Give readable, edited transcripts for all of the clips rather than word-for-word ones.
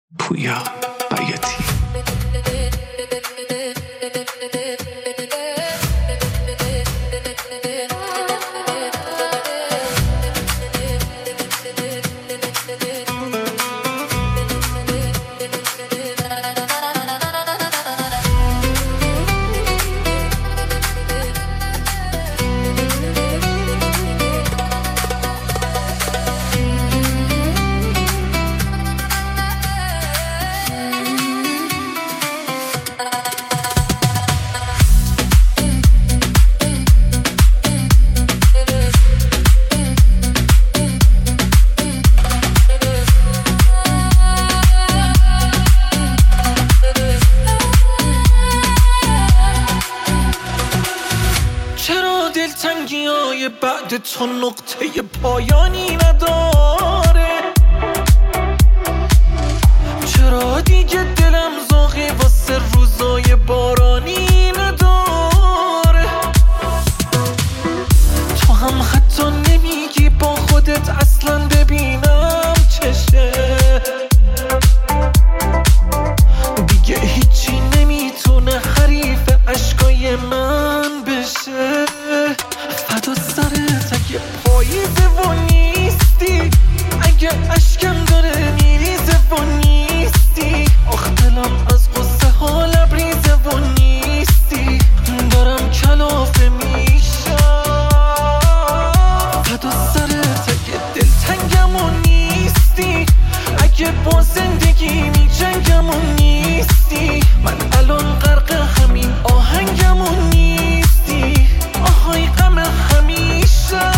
پویا بیاتی. دلتنگی‌های بعد تو نقطه پایانی نداره؟ چرا دیگه دلم ذوقی واسه روزای بارانی نداره؟ تو هم حتی نمیگی با خودت اصلا ببینم چشه. دیگه هیچی نمیتونه حریف عشقای من بشه. فدا سرت اگه پاییزه و نیستی، اگه اشکم داره میریزه و نیستی، آخ دلم از غصه ها لبریزه و نیستی، دارم کلافه میشم. فدا سرت اگه دلتنگم و نیستی، اگه با زندگی میجنگم و نیستی، من الان غرق همین آهنگم و نیستی، آهای غم همیشه.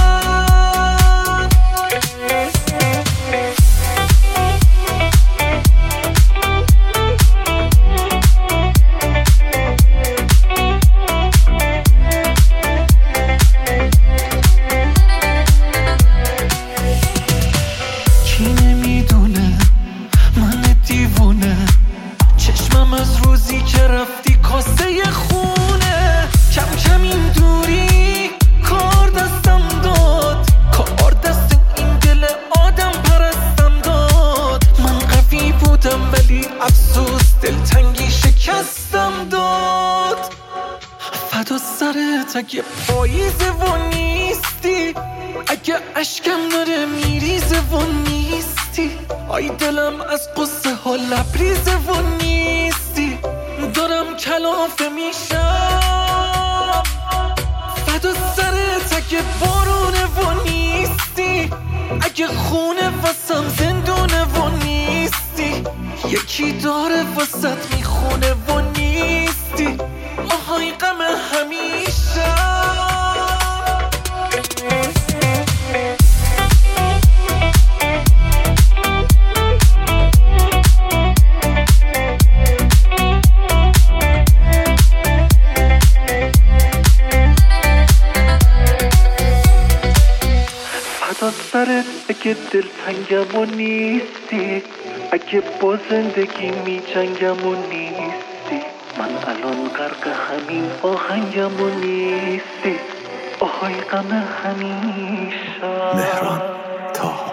کی نمیدونه من دیوونه، چشمم از روزی که رفتی کاسه خونه. کم کم این دوری کار دستم داد، کار دست این دل آدم پرستم داد. من قوی بودم ولی افسوس دلتنگی شکستم داد. فدا سرت اگه پاییزه و نیستی، اگه اشکم داره میریزه و نیستی، آی دلم از قصه ها لبریزه و نیستی، دارم کلافه میشم. فدا سرت اگه بارونه و نیستی، اگه خونه واسم زندونه و نیستی، یکی داره واسط میخونه و نیستی، آهای غم همیشه. فدا سرت اگه دلتنگم و نیستی، اگه با زندگی میجنگم و نیستی، من الان غرق همین آهنگم و نیستی، آهای غم همیشه. مهران طاها.